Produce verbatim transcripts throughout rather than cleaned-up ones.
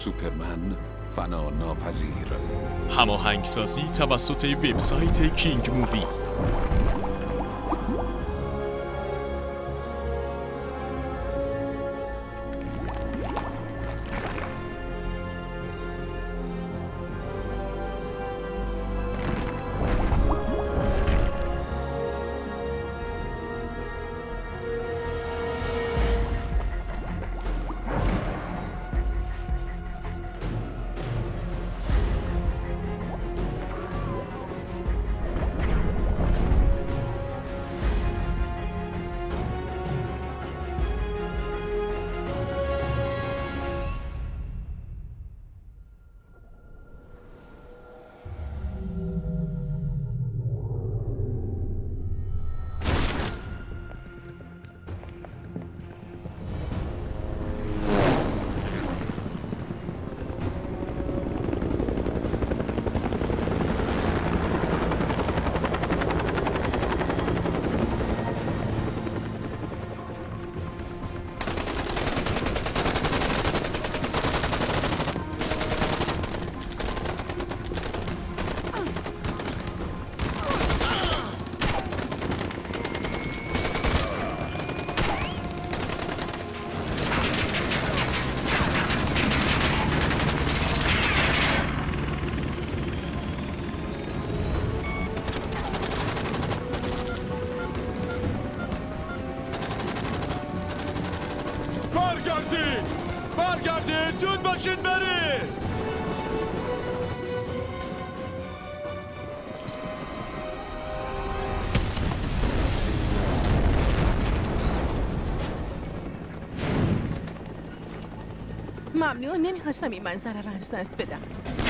سوپرمن فنا ناپذیر. هماهنگسازی توسط وبسایت کینگ مووی. برگردید برگردید زود باشید برید. ممنون، نمیخواستم این منظره را از دست بدم.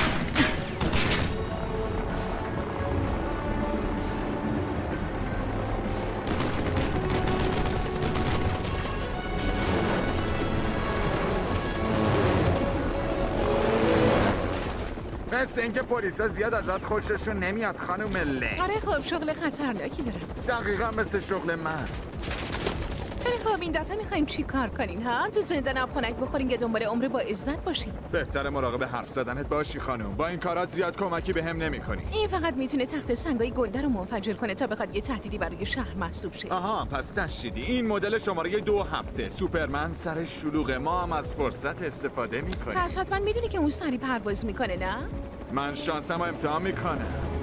مثل اینکه پلیسا زیاد ازت خوششون نمیاد خانم لی. آره خب شغل خطرناکی دارم. دقیقا مثل شغل من. خیلی خب این دفعه میخوایم چی کار کنین ها؟ تو زندان هم خنک بخورین که دنبال عمر با عزت باشین. بهتره مراقب حرف زدنت باشی خانم. با این کارات زیاد کمکی به هم نمی کنی. این فقط میتونه تخت سنگای گنده رو منفجر کنه تا بخواد یه تهدیدی برای شهر محسوب شه. آها پس نشیدی. این مدل شماره دو هفته. سوپرمن سر شلوغه، ما هم از فرصت استفاده میکنیم. پس حتما میدونی که اون سری پرواز میکنه نه؟ من شانسم رو امتحان میکنم.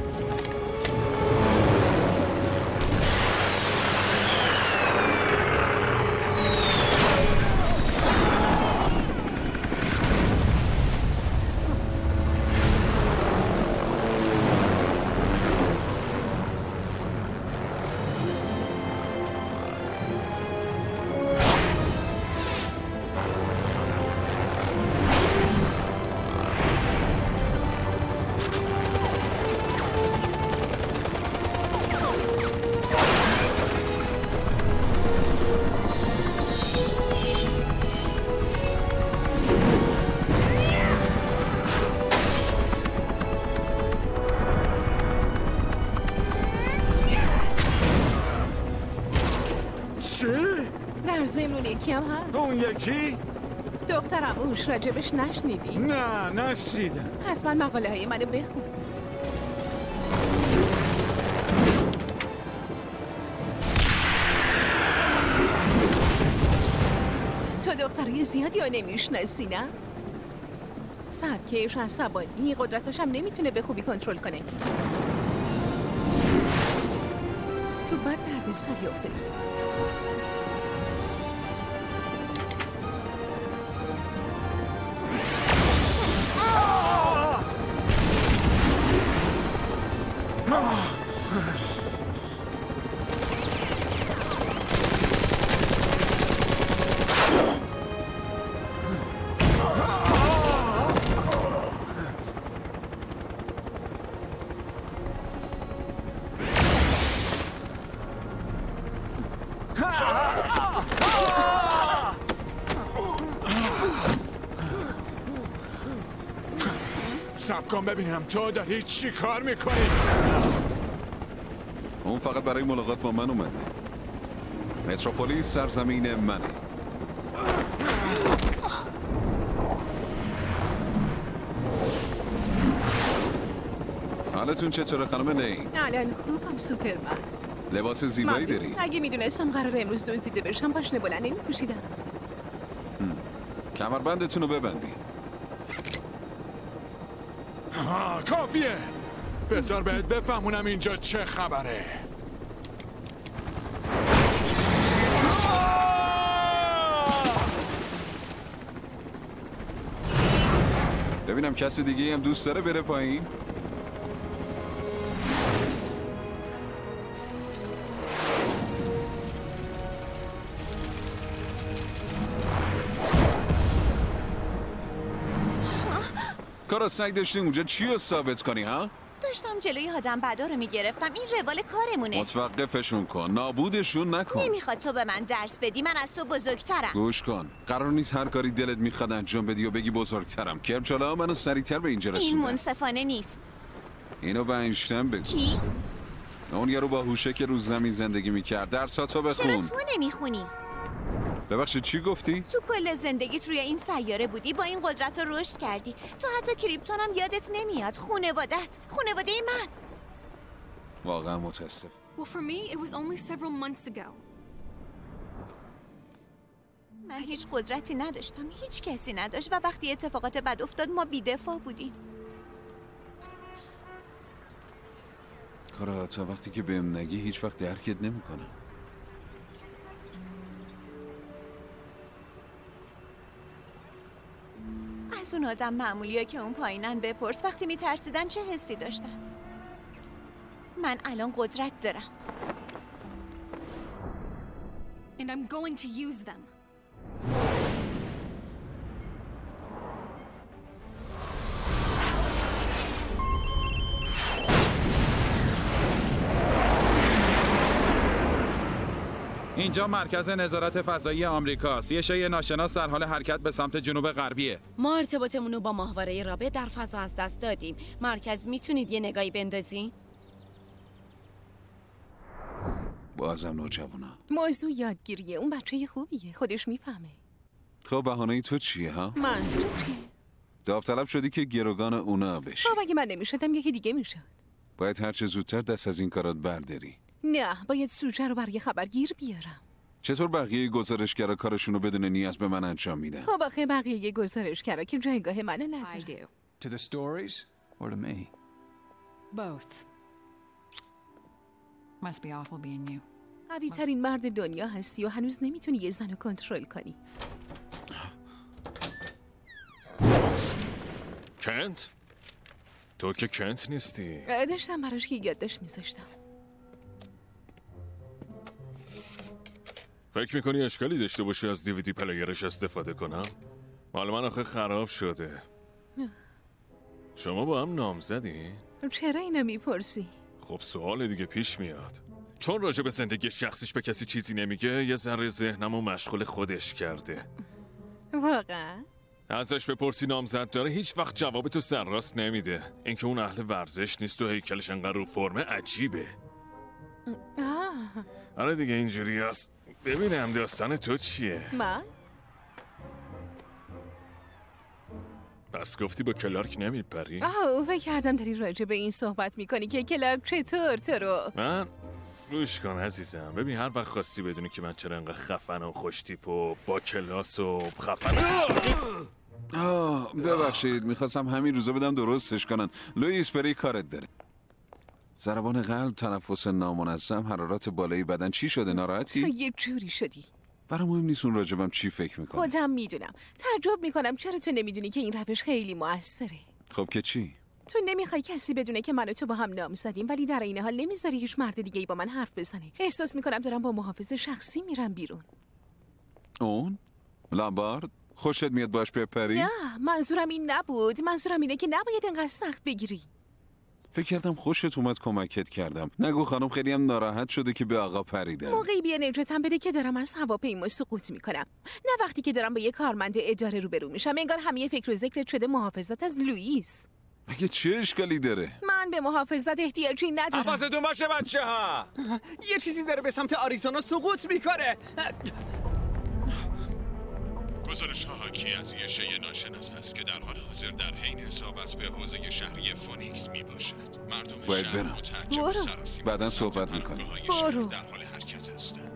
در ضمن یکی هم هست. اون یکی؟ دخترم اوش راجبش نشنیدی؟ نه نشنیدم. حتما مقاله های منو بخون. تو دخترای زیادی ها نمیشناسی نه؟ سرکیش عصبانی قدرتاش هم نمیتونه به خوبی کنترل کنه. تو بد درد سری افتادی. سب کن ببینم تو داری چی کار میکنی؟ اون فقط برای ملاقات با من اومده. متروپولیس سرزمین منه. حالتون چطوره خانم لین؟ الان خوبم سوپرمن. لباس زیبایی داری؟ اگه میدونستم قراره امروز دزدیده بشم پاشنه بلند نمی‌پوشیدم. کمربندتون رو ببندی. آه کافیه. بذار بهت بفهمونم اینجا چه خبره. ببینم کسی دیگه هم دوست داره بره پایین؟ کارا سعی داشتی اونجا چی رو ثابت کنی ها؟ داشتم جلوی آدم بدا رو میگرفتم. این روال کارمونه. متوقفشون کن، نابودشون نکن. نمیخواد تو به من درس بدی، من از تو بزرگترم. گوش کن، قرار نیست هر کاری دلت میخواد انجام بدی و بگی بزرگترم. کربچالا منو سریعتر به اینجا رسوندن. این منصفانه نیست. اینو به اینشتین بگو. کی؟ اون یارو باهوشه که رو زمین زندگی میکرد. درساتو بخون. چرا تو نمیخونی؟ ببخشید چی گفتی؟ تو کل زندگیت روی این سیاره بودی، با این قدرت رو رشد کردی. تو حتی کریپتون هم یادت نمیاد. خونوادت، خونواده من. واقعا متاسف. Well, for me, it was only several months ago. من هیچ قدرتی نداشتم، هیچ کسی نداشت و وقتی اتفاقات بد افتاد ما بی‌دفاع بودیم. کارا تا وقتی که بهم نگی هیچ وقت درکت نمیکنم. از اون آدم معمولیه که اون پایینن بپرس وقتی میترسیدن چه حسی داشتن. من الان قدرت دارم. And I'm going to use them. اینجا مرکز نظارت فضایی آمریکاست. یه شی ناشناس در حال حرکت به سمت جنوب غربیه. ما ارتباطمون رو با ماهواره رابط در فضا از دست دادیم. مرکز میتونید یه نگاهی بندازین؟ بازم نوجوانا. موضوع یادگیریه. اون بچه خوبیه، خودش میفهمه. خب بهانه تو چیه ها؟ منظورم چیه؟ داوطلب شدی که گروگان اونا بشی. خب اگه من نمیشدم یکی دیگه میشد. باید هر چه زودتر دست از این کارات برداری. نه، باید سوژه رو برای خبرگیر بیارم. چطور بقیه گزارشگرا کارشونو بدون نیاز به من انجام میدن؟ خب آخه بقیه گزارشگرا که جایگاه منو نداره. I do. To the stories or to me? Both. Must be awful being you. قوی ترین مرد دنیا هستی و هنوز نمیتونی یه زن رو کنترل کنی. کنت؟ تو که کنت نیستی. داشتم براش که یادداشت میذاشتم. فکر میکنی اشکالی داشته باشی از دیویدی پلیرش استفاده کنم؟ مال من آخه خراب شده. شما با هم نامزدین؟ چرا اینو میپرسی؟ خب سوال دیگه پیش میاد. چون راجع به زندگی شخصیش به کسی چیزی نمیگه یه ذره ذهنمو مشغول خودش کرده. واقعا؟ ازش بپرسی نامزد داره هیچ وقت جواب تو سرراست نمیده. اینکه اون اهل ورزش نیست و هیکلش انقدر رو فرمه عجیبه. آه. آره دیگه اینجوری هست. ببینم داستان تو چیه؟ من؟ پس گفتی با کلارک نمیپری؟ آه فکر کردم داری راجع به این صحبت میکنی که کلارک چطور تو رو؟ من؟ روش کن عزیزم. ببین هر وقت خواستی بدونی که من چرا انقدر خفن و خوشتیپ و با کلاس و خفن. آه ببخشید میخواستم همین روزا بدم درستش کنن. لوئیس بری کارت داره. ضربان قلب، تنفس نامنظم، حرارت بالایی بدن. چی شده ناراحتی؟ تو یه جوری شدی. برای مهم نیست اون راجبم چی فکر میکنه. خودم میدونم. تعجب میکنم چرا تو نمیدونی که این روش خیلی موثره. خب که چی؟ تو نمیخوای کسی بدونه که من و تو با هم نام زدیم ولی در این حال نمیذاری هیچ مرد دیگه‌ای با من حرف بزنه. احساس میکنم دارم با محافظ شخصی میرم بیرون. اون؟ لامبارد؟ خوشت میاد باش بپری؟ نه منظورم این نبود. منظورم اینه که نباید اینقدر سخت بگیری. فکر کردم خوشت اومد کمکت کردم. نگو خانم خیلی هم ناراحت شده که به آقا پریدم. موقعی بیا نجاتم بده که دارم از هواپیما سقوط میکنم، نه وقتی که دارم با یه کارمند اداره روبرو میشم. انگار همه فکر و ذکرت شده محافظت از لوئیس. مگه چه اشکالی داره؟ من به محافظت احتیاجی ندارم. حواستون باشه بچه ها. یه چیزی داره به سمت آریزونا سقوط میکنه. گزارش ها حاکی از یه شیء ناشناس است که در حال حاضر در حین اصابت به حوزه شهری فونیکس می باشد. مردم باید شهر متعجب و سراسیمه بعداً صحبت میکنیم. برو. در حال حرکت هستند.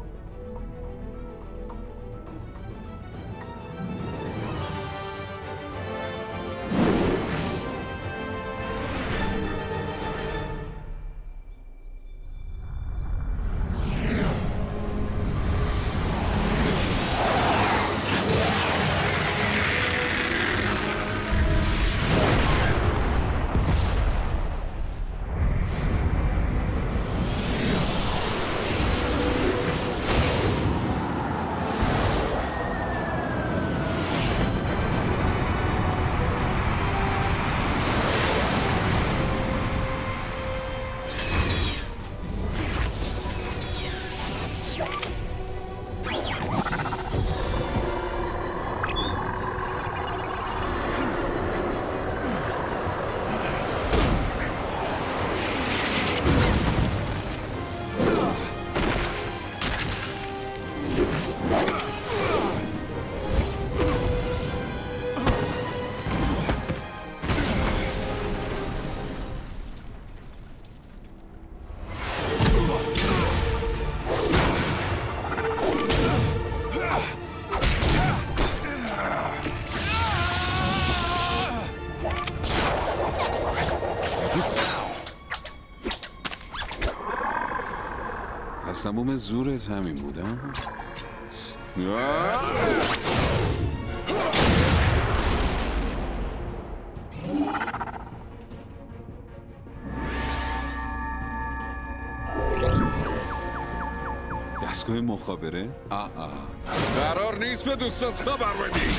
تموم زورت همین بودم؟ دستگاه مخابره؟ آه آه قرار نیست به دوستات خبر بدی.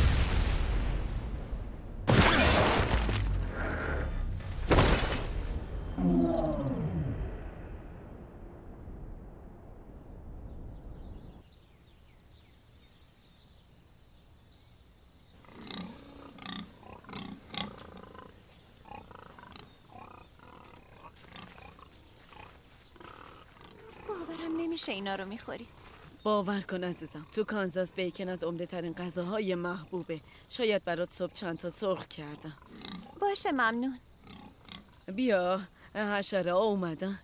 نمیشه اینا رو میخورید. باور کن عزیزم، تو کانزاس بیکن از عمده ترین غذاهای محبوبه. شاید برات صبح چند تا سرخ کردم. باشه ممنون. بیا، حشره ها اومدن.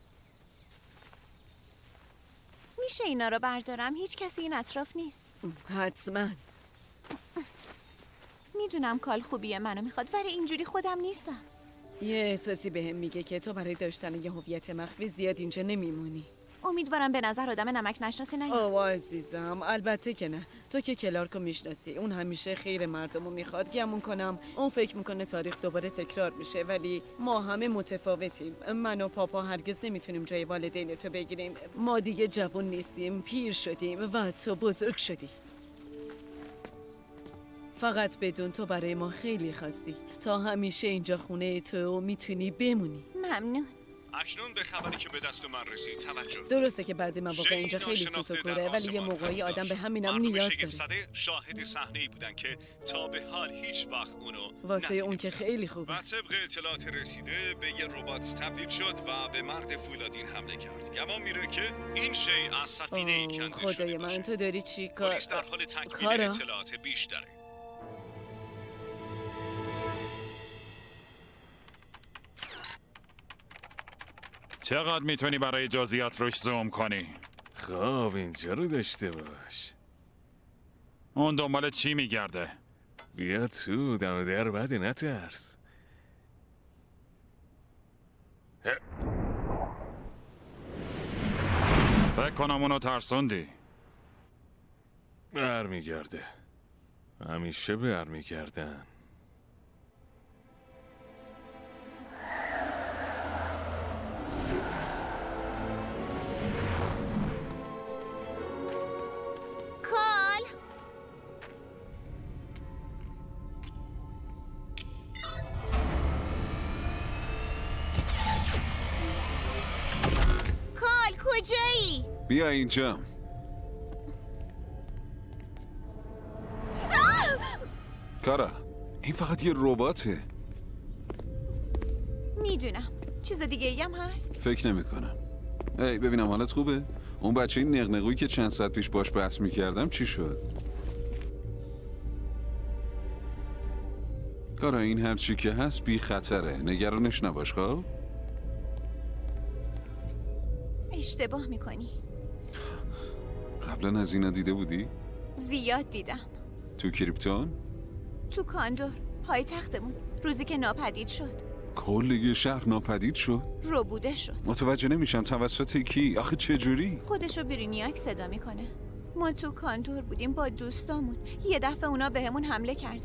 میشه اینا رو بردارم؟ هیچ کسی این اطراف نیست. حتما. میدونم کال خوبیه منو میخواد، ولی اینجوری خودم نیستم. یه احساسی بهم میگه که تو برای داشتن یه هویت مخفی زیاد اینجا نمیمونی. امیدوارم به نظر آدم نمک نشناسی نیاد. آوا عزیزم، البته که نه. تو که کلارکو میشناسی، اون همیشه خیر مردمو میخواد. گمون کنم اون فکر میکنه تاریخ دوباره تکرار میشه، ولی ما همه متفاوتیم. من و پاپا هرگز نمیتونیم جای والدین تو بگیریم. ما دیگه جوان نیستیم، پیر شدیم و تو بزرگ شدی. فقط بدون تو برای ما خیلی خاصی. تا همیشه اینجا خونه تو میتونی بمونی. ممنون. اکنون به خبری که به دست من رسید توجه. درسته که بعضی مواقع اینجا خیلی سوت و کوره، ولی یه موقعی آدم به همینم نیاز داره. شاهد صحنه‌ای بودن که تا به حال هیچ وقت اونو واسه اون که خیلی خوبه. و طبق اطلاعات رسیده به یه ربات تبدیل شد و به مرد فولادین حمله کرد. گمان میره که این شی از سفینه‌ای کنده شده. خدای من، تو داری چی کار؟ پلیس در حال تکمیل اطلاعات بیشتره. چقدر میتونی برای جزئیات روش زوم کنی؟ خب اینجا رو داشته باش. اون دنبال چی میگرده؟ بیا تو، دم در بده، نترس. فکر کنم اونو ترسوندی. برمیگرده. همیشه برمیگردن. کجایی؟ بیا اینجا. کارا، این فقط یه رباته. میدونم. چیز دیگه ای هم هست؟ فکر نمی کنم. ای ببینم حالت خوبه؟ اون بچه این نقنقویی که چند ساعت پیش باش بحث میکردم چی شد؟ کارا این هر چی که هست بی خطره، نگرانش نباش. خب اشتباه میکنی. قبلا از اینا دیده بودی؟ زیاد دیدم. تو کریپتون؟ تو کاندور، پایتختمون، روزی که ناپدید شد. کل یه شهر ناپدید شد؟ رو بوده شد. متوجه نمیشم توسط کی؟ آخه چجوری؟ خودشو برینیاک صدا میکنه. ما تو کاندور بودیم با دوستامون، یه دفعه اونا بهمون حمله کردن.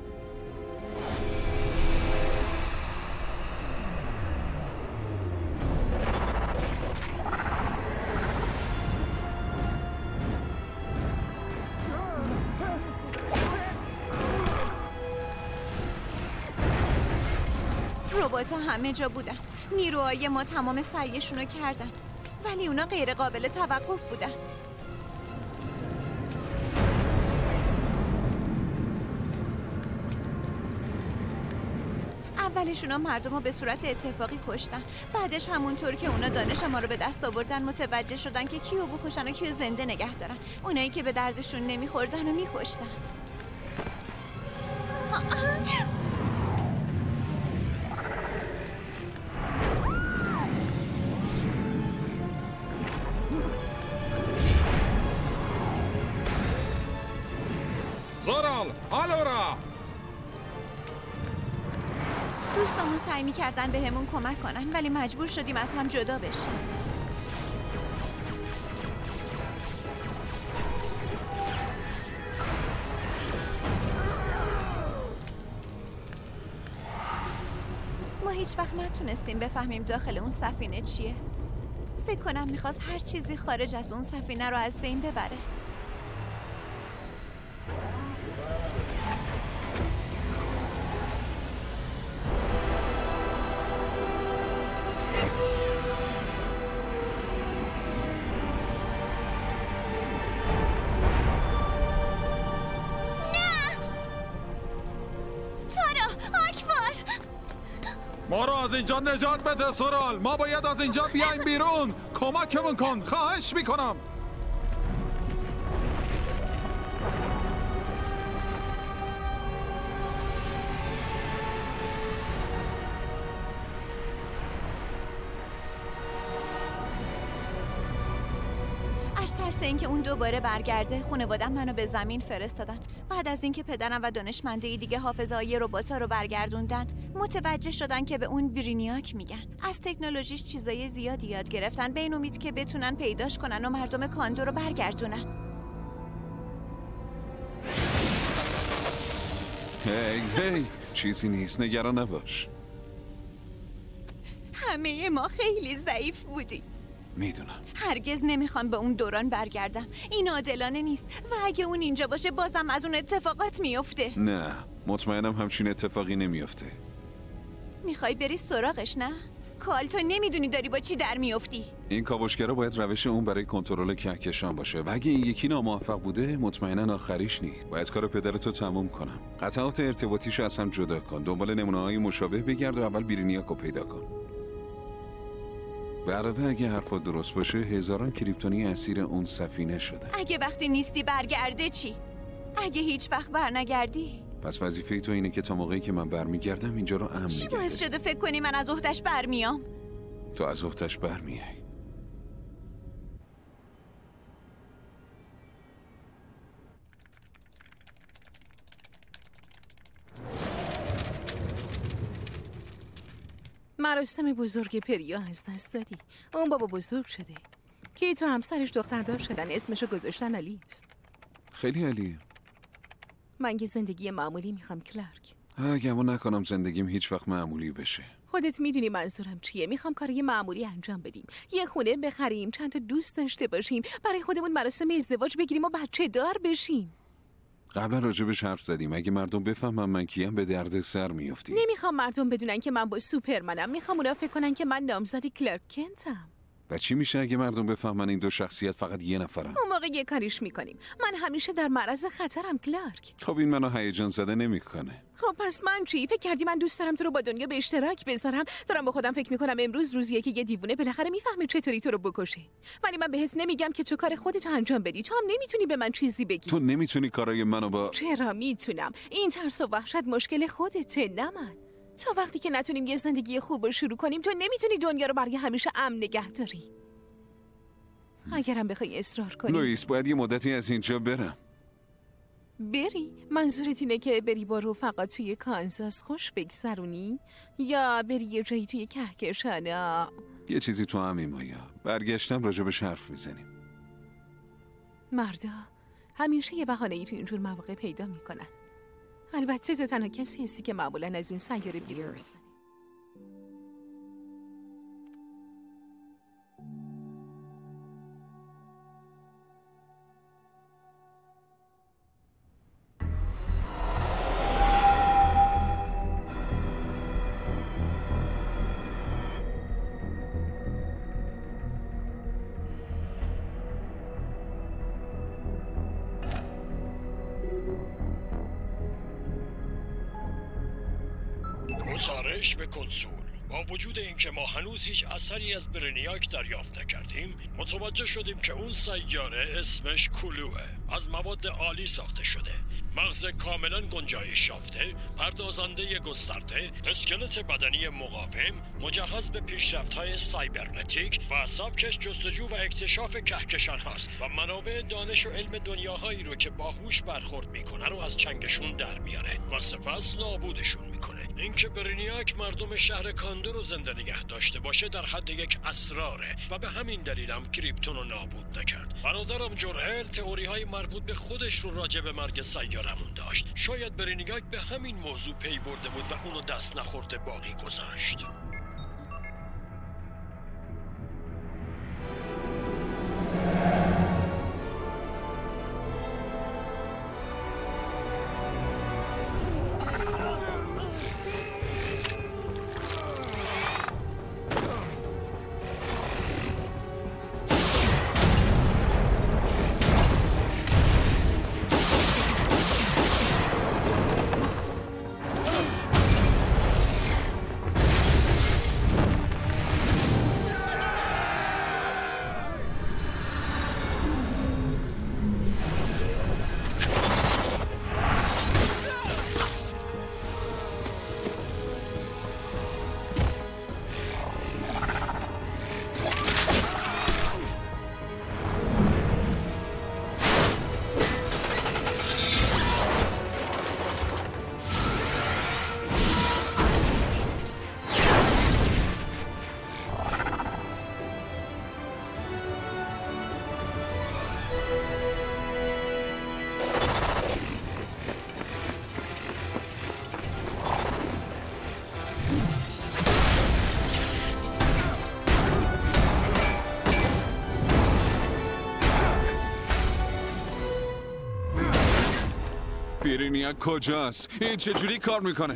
رباتا همه جا بودن. نیروهای ما تمام سعیشونو کردن، ولی اونا غیر قابل توقف بودن. اولش اونا مردم رو به صورت اتفاقی کشتن، بعدش همونطور که اونا دانش ما رو به دست آوردن متوجه شدن که کیو بکشن و کیو زنده نگه دارن. اونایی که به دردشون نمیخوردن و میکشتن. زورال، آلورا! دوستامون سعی می‌کردن بهمون کمک کنن، ولی مجبور شدیم از هم جدا بشیم. ما هیچ وقت نتونستیم بفهمیم داخل اون سفینه چیه. فکر کنم می‌خواست هر چیزی خارج از اون سفینه رو از بین ببره. ما رو از اینجا نجات بده سورال. ما باید از اینجا بیایم بیرون. کمکمون کن، خواهش میکنم. از ترس اینکه اون دوباره برگرده، خانواده‌ام منو به زمین فرستادن. بعد از اینکه پدرم و دانشمندای دیگه حافظه‌های ربات‌ها رو برگردوندن، متوجه شدن که به اون برینیاک میگن. از تکنولوژیش چیزای زیادی یاد گرفتن، به این امید که بتونن پیداش کنن و مردم کاندور رو برگردونن. هی هی چیزی نیست، نگران نباش. همه ما خیلی ضعیف بودیم. میدونم. هرگز نمیخوام به اون دوران برگردم. این عادلانه نیست و اگه اون اینجا باشه بازم از اون اتفاقات میفته. نه، مطمئنم همچین اتفاقی نمیفته. میخوای بری سراغش نه؟ کال تو نمیدونی داری با چی در میفتی. این کاوشگرا باید روش اون برای کنترل کهکشان باشه و اگه این یکی ناموفق بوده مطمئنا آخریش نیست. باید کار پدرتو تموم کنم. قطعات ارتباطیشو از هم جدا کن. دنبال نمونه‌های مشابه بگرد و اول برینیاکو پیدا کن. به علاوه اگه حرفا درست باشه هزاران کریپتونی اسیر اون سفینه شده. اگه وقتی نیستی برگرده چی؟ اگه هیچ وقت برنگردی؟ پس وظیفه تو اینه که تا موقعی که من برمیگردم اینجا رو امن چی نگه باعث شده فکر کنی من از عهده‌اش برمیام؟ تو از عهده‌اش برمیای. مراسم بزرگ پریا از دست دادی. اون بابا بزرگ شده. کی تو همسرش دختردار شدن، اسمشو گذاشتن آلیس. خیلی عالیه. من یه زندگی معمولی میخوام کلارک. گمان نکنم زندگیم هیچ وقت معمولی بشه. خودت میدونی منظورم چیه. میخوام کاری معمولی انجام بدیم. یه خونه بخریم، چند تا دوست داشته باشیم، برای خودمون مراسم ازدواج بگیریم و بچه دار بشیم. قبلا راجبش حرف زدیم. اگه مردم بفهمن من کیم به درد سر میافتی. نمیخوام مردم بدونن که من با سوپرمنم. میخوام اونا فکر کنن که من نامزد کلارک کنتم. و چی میشه اگه مردم بفهمن این دو شخصیت فقط یه نفرن؟ اون موقع یه کاریش میکنیم. من همیشه در معرض خطرم کلارک. خب این منو هیجان زده نمیکنه. خب پس من چی؟ فکر کردی من دوست دارم تو رو با دنیا به اشتراک بذارم؟ دارم با خودم فکر میکنم امروز روزیه که یه دیوونه بالاخره میفهمه چطوری تو رو بکشه. ولی من بهت نمیگم که تو کار خودت انجام بدی. تو هم نمیتونی به من چیزی بگی. تو نمیتونی کارای منو با چرا میتونم؟ این ترس و وحشت مشکل خودته، نه من. تا وقتی که نتونیم یه زندگی خوب رو شروع کنیم تو نمیتونی دنیا رو برای همیشه امن نگه داری. اگرم بخوای اصرار کنی. لوئیس باید یه مدتی از اینجا برم. بری؟ منظورت اینه که بری با رفقا توی کانزاس خوش بگذرونی؟ یا بری یه جایی توی کهکشان؟ یه چیزی تو همین مایا. برگشتم راجبش حرف میزنیم. مردا همیشه یه بهانه‌ای تو اینجور مواقع پیدا میکنن. البته تو تنها کسی هستی که معمولاً از این سیاره بیرون میزنی. گزارش به کنسول. با وجود اینکه ما هنوز هیچ اثری از برنیاک دریافت نکردیم، متوجه شدیم که اون سیاره اسمش کلوه. از مواد عالی ساخته شده، مغز کاملا گنجایش یافته، پردازنده گسترده، اسکلت بدنی مقاوم، مجهز به پیشرفت‌های سایبرنتیک و سبکش جستجو و اکتشاف کهکشان هاست و منابع دانش و علم دنیاهایی رو که باهوش برخورد میکنه رو از چنگشون در میاره و سپس نابودشون میکنه. اینکه برنیاک مردم شهر کاندو رو زنده نگه داشته باشه در حد یک اسراره و به همین دلیلم کریپتون رو نابود نکرد. برادرم جورئل تئوری های مربوط به خودش رو راجع به مرگ سیارمون داشت. شاید برنیاک به همین موضوع پی برده بود و اونو دست نخورده باقی گذاشت. برنیاک کجاست؟ این چجوری کار میکنه؟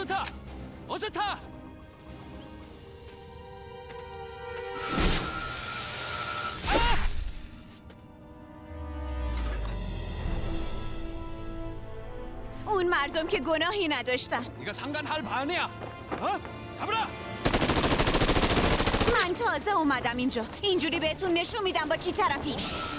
어서 타! 어서 타! اون مردم که گناهی نداشتن. 이거 상관할 바아니야. 어? 잡으라. من تازه اومدم اینجا. اینجوری بهتون نشون میدم با کی طرفی.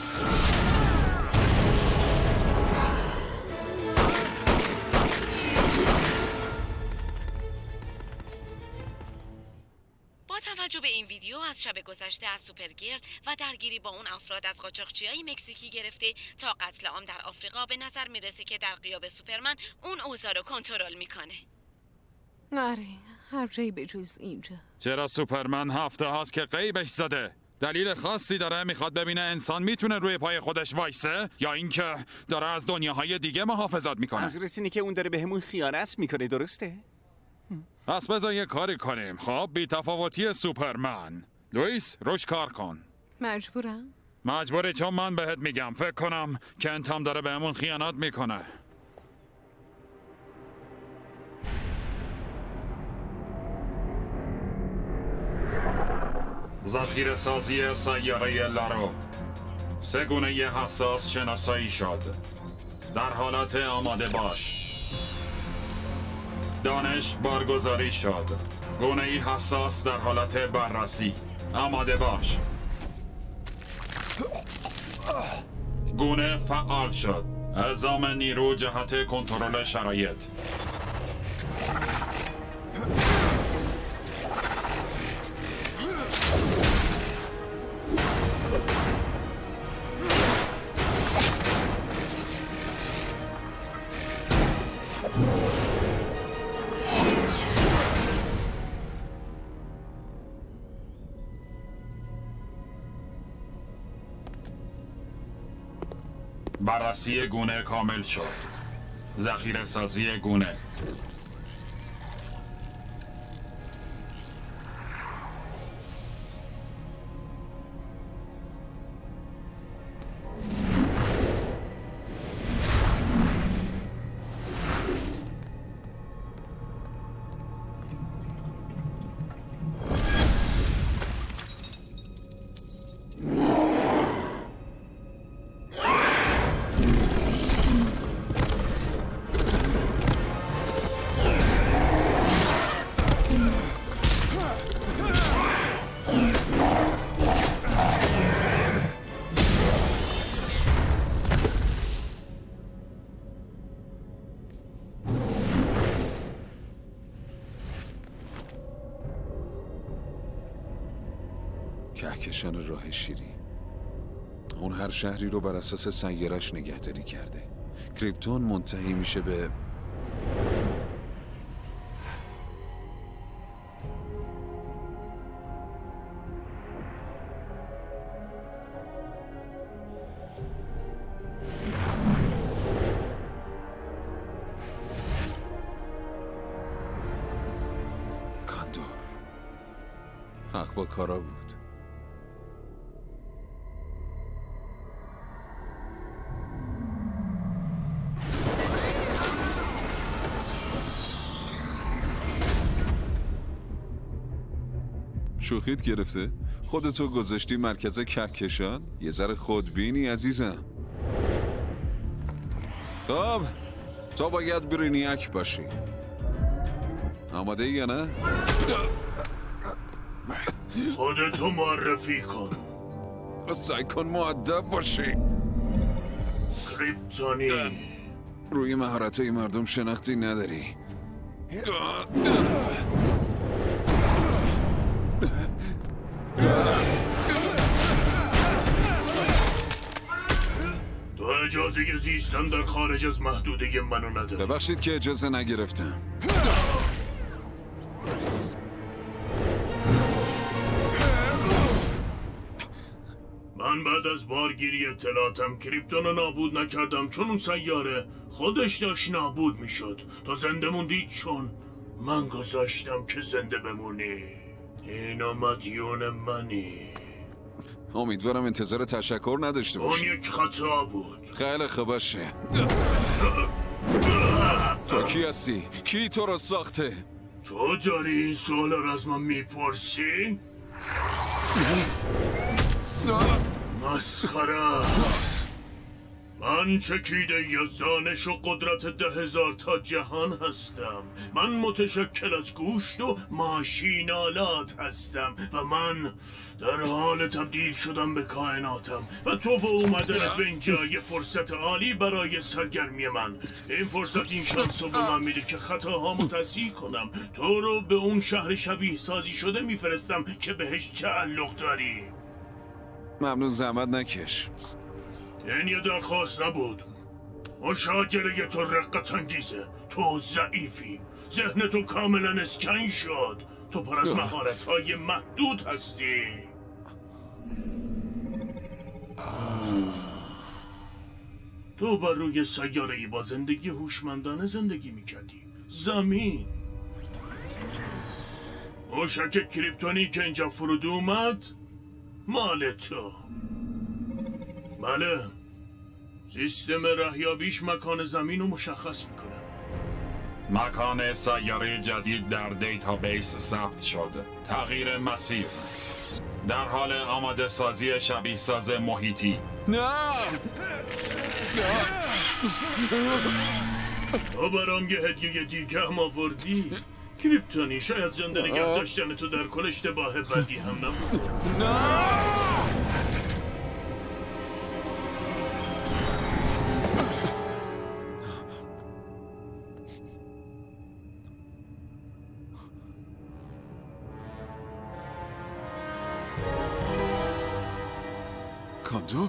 با توجه به این ویدیو از شب گذشته از سوپرگرل و درگیری با اون افراد از قاچاقچیای مکزیکی گرفته تا قتل عام در آفریقا به نظر میرسه که در غیاب سوپرمن اون اوضاع رو کنترل میکنه. آره، هر جایی به جز اینجا. چرا سوپرمن هفته هاست که غیبش زده؟ دلیل خاصی داره؟ میخواد ببینه انسان میتونه روی پای خودش وایسه یا اینکه داره از دنیاهای دیگه محافظت میکنه؟ منظورت اینه که اون داره بهمون خیانت میکنه، درسته؟ پس بذار یه کاری کنیم. خب بی تفاوتی سوپرمن. لوئیس روش کار کن. مجبورم؟ مجبوری، چون من بهت میگم فکر کنم کنت هم داره بهمون خیانت میکنه. ذخیره سازی سیاره لارو. سه گونه ی حساس شناسایی شد. در حالت آماده باش. دانش بارگذاری شد. گونه ای حساس در حالت بررسی. آماده باش. گونه فعال شد. اعزام نیرو جهت کنترل شرایط. بررسی گونه کامل شد. ذخیره سازی گونه. کهکشان راه شیری. اون هر شهری رو بر اساس سیارش نگهداری کرده. کریپتون منتهی میشه به کاندور. حق با کارا بود. شوخیت گرفته؟ خودتو گذاشتی مرکز کهکشان؟ یه ذره خودبینی عزیزم. خب تو باید برینیاک باشی. آماده ای یا نه؟ خودتو معرفی کن. سعی کن مؤدب باشی. کریپتونی. روی مهارتای مردم شناختی نداری. تو اجازه زیستن در خارج از محدوده منو نداری. ببخشید که اجازه نگرفتم. من بعد از بارگیری اطلاعاتم کریپتون رو نابود نکردم، چون اون سیاره خودش داشت نابود میشد. تو زنده موندی چون من گذاشتم که زنده بمونی. اینا مدیون منی. امیدوارم انتظار تشکر نداشته باشی. اون یک خطا بود. خیلی خوب باشه. تو کی هستی؟ کی تو رو ساخته؟ تو داری این سوال رو از من میپرسی؟ مسخره. من چکیده ی دانش و قدرت ده هزار تا جهان هستم. من متشکل از گوشت و ماشینالات هستم و من در حال تبدیل شدم به کائناتم و تو و اومدنت به اینجا یه فرصت عالی برای سرگرمی من. این فرصت این شانس رو به من میده که خطاهامو تصحیح کنم. تو رو به اون شهر شبیه سازی شده میفرستم که بهش تعلق داری. ممنون، زحمت نکش. این یه درخواست نبود. مشاجره تو رقت انگیزه. تو ضعیفی. ذهن تو کاملا اسکن شد. تو پر از مهارت های محدود هستی. تو بر روی سیاره‌ای با زندگی هوشمندانه زندگی میکردی. زمین. موشک کریپتونی که اینجا فرود اومد مال تو. بله، سیستم رهیابیش مکان زمین رو مشخص میکنه. مکان سیاره جدید در دیتابیس ثبت شده. تغییر مسیر. در حال آماده سازی شبیه ساز محیطی. نه! تو برام یه هدیه دیگه هم آوردی؟ کریپتونی، شاید زنده نگه داشتن تو در کل اشتباه بدی هم نبود. نه! کاندور؟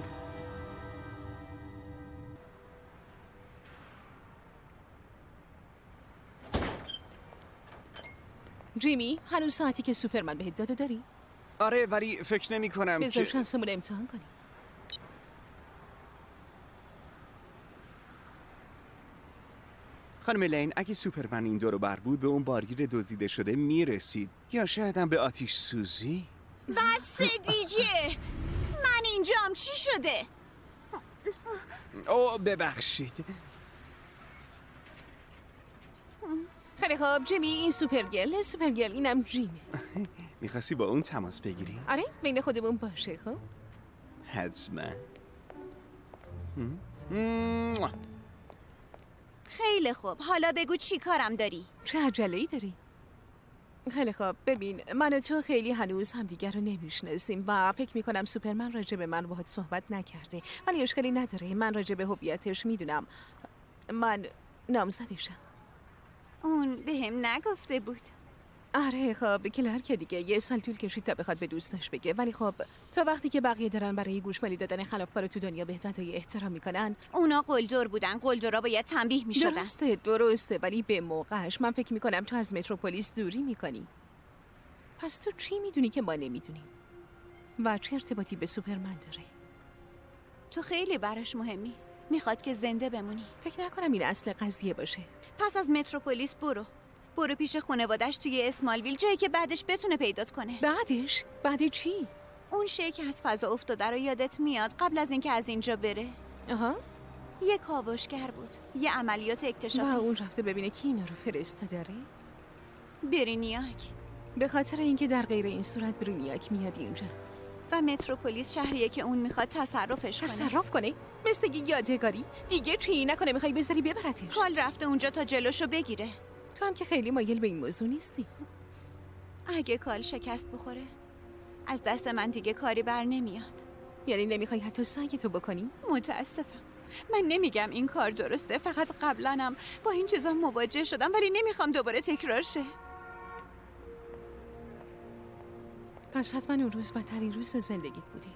جیمی، هنوز ساعتی که سوپرمن بهت داده داری؟ آره، ولی فکر نمی کنم بذار که شانسمون امتحان کنیم. خانم لین، اگه سوپرمن این دور و بر بود به اون بارگیر دزدیده شده میرسید، یا شاید هم به آتیش سوزی. بس دیگه. من اینجام چی شده؟ او ببخشید. خیلی خوب جیمی، این سوپرگرل، سوپرگرل اینم جیمه. میخواستی با اون تماس بگیری؟ آره، بین خودمون باشه. خب حتما. خیلی خوب، حالا بگو چی کارم داری؟ چه عجله‌ای داری؟ خیلی خوب، ببین من و تو خیلی هنوز همدیگر رو نمیشناسیم و فکر میکنم سوپرمن راجع به من باهات صحبت نکرده، ولی اشکالی نداره. من راجع به هویتش میدونم. من نامزدشم. اون به هم نگفته بود. آره خب، کلارک دیگه یه سال طول کشید تا بخواد به دوستش بگه، ولی خب تا وقتی که بقیه دارن برای گوشمالی دادن خلافکار تو دنیا به عزتای احترام میکنن. اونا قلدر بودن، قلدرها باید تنبیه میشدن. درسته درسته ولی به موقعش. من فکر میکنم تو از متروپولیس دوری میکنی. پس تو چی میدونی که ما نمیدونیم؟ و چه ارتباطی به سوپرمن داره؟ تو خیلی براش مهمی. میخواد که زنده بمونی. فکر نکنم این اصل قضیه باشه. پس از متروپولیس برو. برو پیش خانواده‌اش توی اسمالویل، جایی که بعدش بتونه پیدات کنه. بعدش؟ بعد چی؟ اون شی که از فضا افتاده رو یادت میاد قبل از اینکه از اینجا بره؟ آها. یه کاوشگر بود. یه عملیات اکتشافی. و اون رفته ببینه کی اینا رو فرستاده داره؟ برینیاک. به خاطر اینکه در غیر این صورت برینیاک میاد اینجا. و متروپولیس شهریه که اون میخواد تصرفش کنه. تصرف کنه؟ مثل یادگاری؟ دیگه چی نکنه میخوای بذاری ببرتش؟ حال رفته اونجا تا جلوشو بگیره. تو هم که خیلی مایل به این موضوع نیستی. اگه کال شکست بخوره از دست من دیگه کاری بر نمیاد. یعنی نمیخوای حتی سعی تو بکنی؟ متاسفم. من نمیگم این کار درسته، فقط قبلنم با این چیزا مواجه شدم ولی نمیخوام دوباره تکرار شه. پس حتما اون روز بدترین روز زندگیت بودی.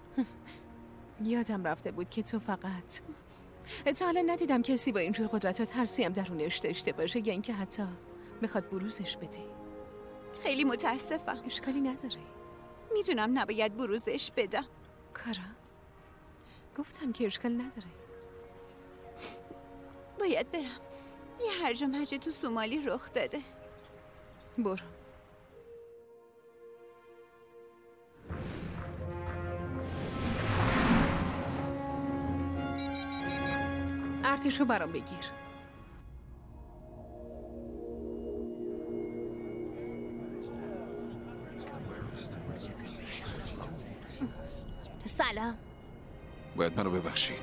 یادم رفته بود که تو فقط تا حالا ندیدم کسی با اینجور قدرت ها ترسی هم درونش داشته باشه یا اینکه حتی بخواد بروزش بده. خیلی متاسفم. اشکالی نداره. میدونم نباید بروزش بدم. کارا گفتم که اشکال نداره. باید برم. یه هرج و مرج تو سومالی رخ داده. برو. ارتشو برام بگیر. سلام. باید منو ببخشید.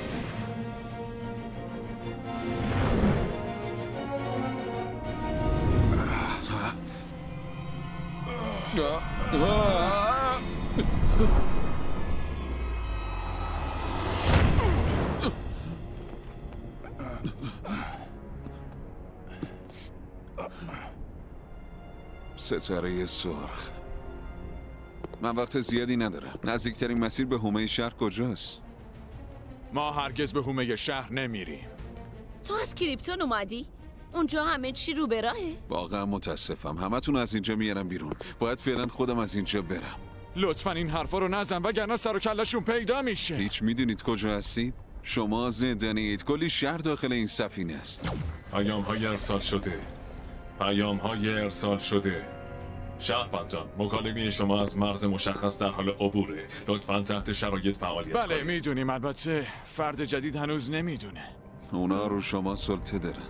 ستاره سرخ. من وقت زیادی ندارم. نزدیکترین مسیر به حومه شهر کجاست؟ ما هرگز به حومه شهر نمیریم. تو از کریپتون اومدی؟ اونجا همه چی رو به راهه؟ واقعا متاسفم. همتون از اینجا میارم بیرون. باید فعلا خودم از اینجا برم. لطفا این حرفا رو نزن وگرنه سر و کله‌شون پیدا میشه. هیچ میدونید کجا هستید؟ شما زندانید. کلی شهر داخل این سفینه است. پیام های ارسال شده. پیام های ارسال شده. شهروندان، مکالمه شما از مرز مشخص در حال عبوره. لطفاً تحت شرایط فعالیت کنید. بله میدونیم، البته فرد جدید هنوز نمیدونه. اونا رو شما سلطه دارن.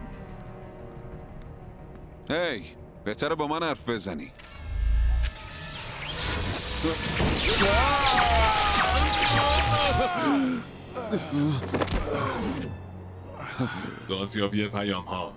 هی، بهتره با من حرف بزنی. بازیابی پیام ها.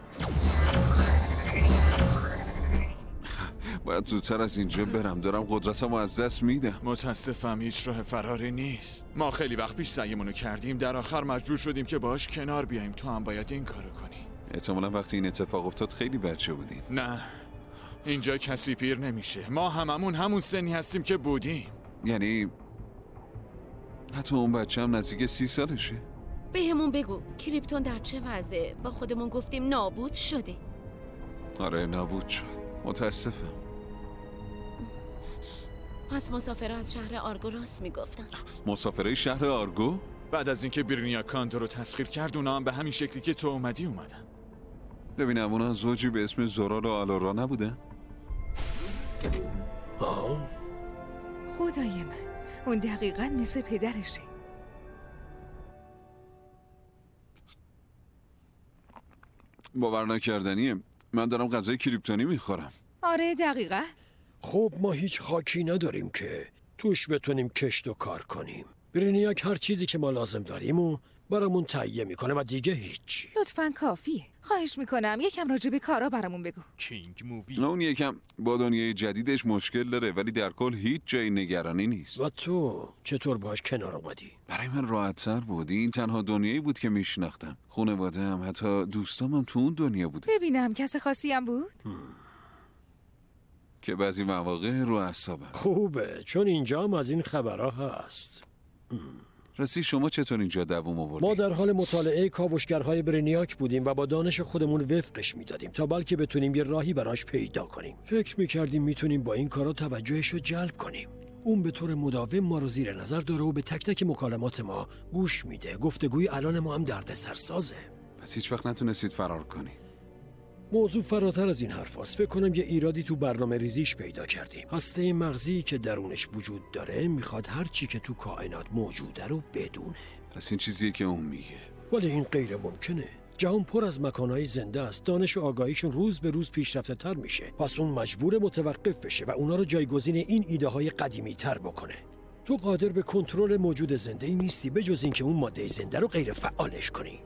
باید زودتر از اینجا برم. دارم قدرتمو از دست میدم. متاسفم هیچ راه فراری نیست. ما خیلی وقت پیش سعیمونو کردیم، در آخر مجبور شدیم که باهاش کنار بیایم. تو هم باید این کارو کنی. احتمالا وقتی این اتفاق افتاد خیلی بچه بودین. نه، اینجا کسی پیر نمیشه. ما هممون همون سنی هستیم که بودیم. یعنی حتی اون بچه هم نزدیک سی سالشه. بهمون بگو کریپتون در چه وضعه؟ با خودمون گفتیم نابود شده. آره نابود شد. متاسفم. پس مسافرها از شهر آرگو راست میگفتن. مسافرای شهر آرگو؟ بعد از اینکه برینیا کانتو رو تسخیر کرد، اونا هم به همین شکلی که تو اومدی اومدن. ببینم اونا زوجی به اسم زورال و آلورا نبودن؟ آه؟ خدای من، اون دقیقاً مثل پدرشه. باور نکردنیه. من دارم غذای کریپتونی میخورم. آره دقیقاً. خب ما هیچ خاکی نداریم که توش بتونیم کشت و کار کنیم. برینیاک هر چیزی که ما لازم داریم و برامون تهیه میکنه و دیگه هیچی. لطفاً کافیه. خواهش میکنم یکم راجع به کارا برامون بگو. کینگ مووی. اون یکم با دنیای جدیدش مشکل داره، ولی در کل هیچ جای نگرانی نیست. و تو چطور باش کنار اومدی؟ برای من راحت‌تر بود. این تنها دنیایی بود که میشناختم. خانواده‌ام، حتی دوستامم تو اون دنیا بوده. ببینم کس خاصی هم بود؟ هم. که بعضی مواقع رو اعصابم. خوبه، چون اینجا هم از این خبرها هست. راستی شما چطور اینجا دووم آوردید؟ ما در حال مطالعه کاوشگرهای برینیاک بودیم و با دانش خودمون وفقش میدادیم تا بلکه بتونیم یه راهی براش پیدا کنیم. فکر میکردیم میتونیم با این کارا توجهش رو جلب کنیم. اون به طور مداوم ما رو زیر نظر داره و به تک تک مکالمات ما گوش میده. گفتگوی الان ما هم دردسرسازه. پس هیچ وقت نتونستید فرار کنید؟ موضوع فراتر از این حرف هست. فکر کنم یه ایرادی تو برنامه ریزیش پیدا کردیم. هسته مغزی که درونش وجود داره میخواد هر چی که تو کائنات موجوده رو بدونه. پس این چیزیه که اون میگه. ولی این غیر ممکنه. جهان پر از مکانهای زنده است. دانش و آگاهیشون روز به روز پیشرفته تر میشه. پس اون مجبور متوقف بشه و اونا رو جایگزین این ایده های قدیمی تر بکنه. تو قادر به کنترل موجود زنده ای نیستی به جز اینکه اون ماده زنده رو غیر فعالش کنی.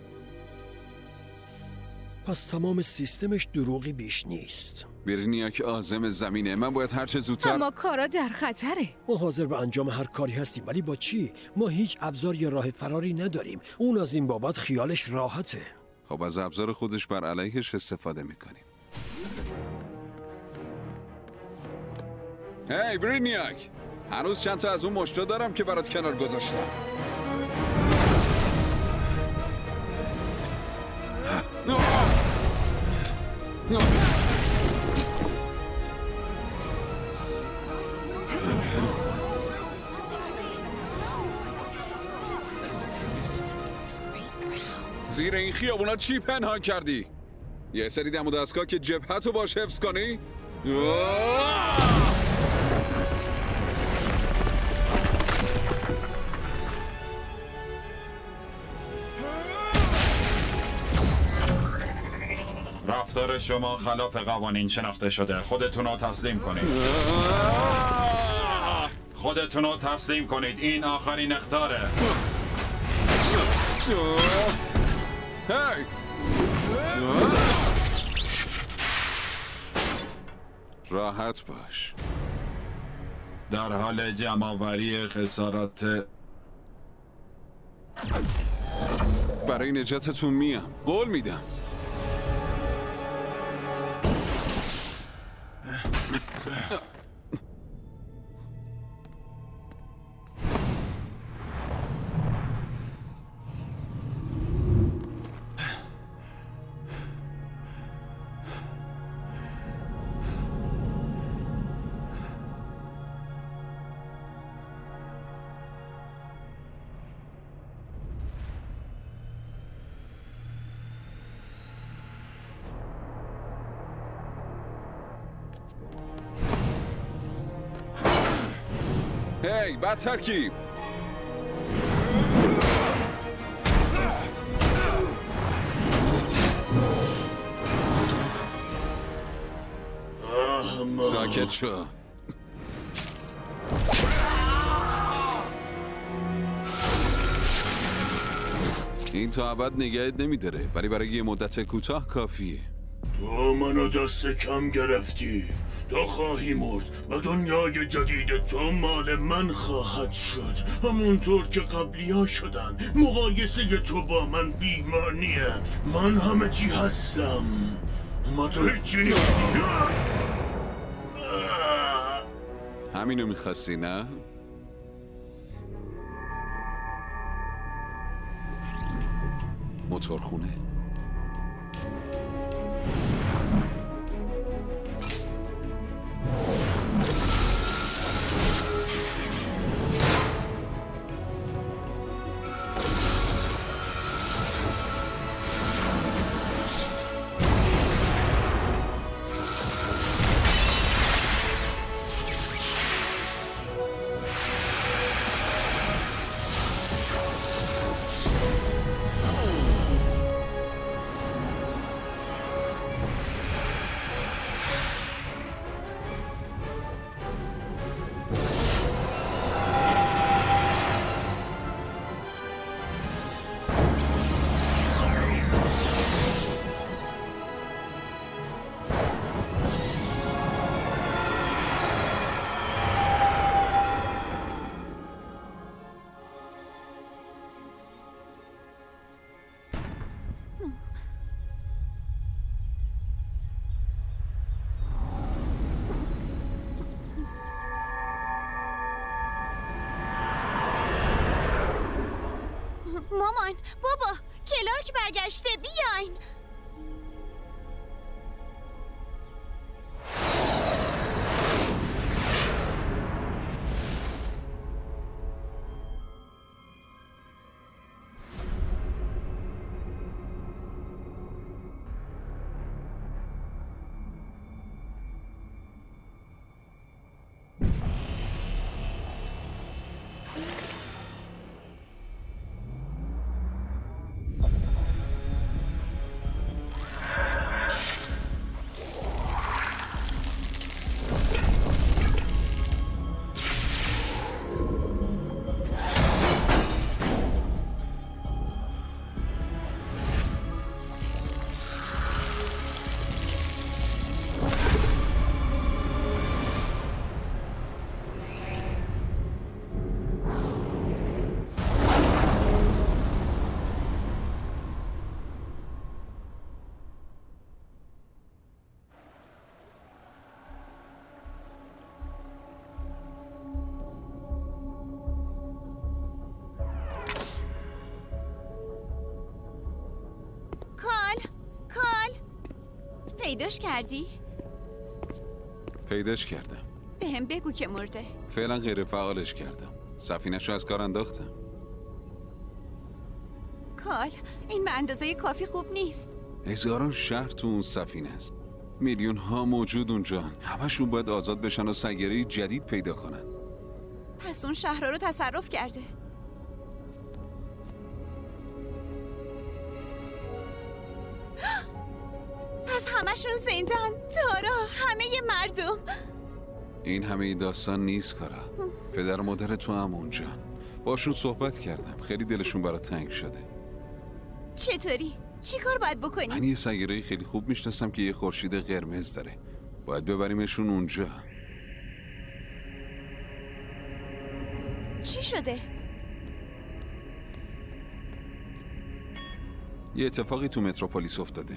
پس تمام سیستمش دروغی بیش نیست. برینیاک عازم زمینه. من باید هرچه زودتر. اما کارا در خطره. ما حاضر به انجام هر کاری هستیم، ولی با چی؟ ما هیچ ابزار یا راه فراری نداریم. اون از این بابت خیالش راحته. خب از ابزار خودش بر علیهش استفاده میکنیم. هی برینیاک، هنوز چند تا از اون مشتا دارم که برات کنار گذاشتم. زیر این خیابونا چی پنهان کردی؟ یه سری دم و دستگاه که جبهتو باش حفظ کنی؟ رفتار شما خلاف قوانین شناخته شده. خودتون رو تسلیم کنید. خودتون رو تسلیم کنید. این آخرین اخطاره. هی! راحت باش. در حال جمع‌آوری خسارات برای نجاتتون میام. قول میدم. هی بد ترکیب. ساکت شو. این تا ابد نگهت نمیداره، ولی برای یه مدت کوتاه کافیه. تو منو دست کم گرفتی. تو خواهی مرد و دنیای جدید تو مال من خواهد شد، همونطور که قبلی ها شدن. مقایسه تو با من بیمانیه. من همه چی هستم، ما تو هیچی نیستی. همینو میخواستی نه؟ موتورخونه. مامان، بابا، کلارک برگشته، بیاین. پیداش کردی؟ پیداش کردم. بهم بگو که مرده. فعلا غیر فعالش کردم. سفینه‌شو از کار انداختم. کال، این به اندازه کافی خوب نیست. هزاران شهر تو اون سفینه است. میلیون ها موجود اونجا. همشون باید آزاد بشن و سیاره جدید پیدا کنن. پس اون شهرها رو تصرف کرده. پس همشون زندن. تارا، همه مردم. این همه ای داستان نیست کارا. پدر و مادر تو هم اونجان، باشون صحبت کردم، خیلی دلشون برات تنگ شده. چطوری؟ چی کار باید بکنیم؟ من یه سیاره خیلی خوب میشناسم که یه خورشید قرمز داره، باید ببریمشون اونجا. چی شده؟ یه اتفاقی تو متروپولیس افتاده.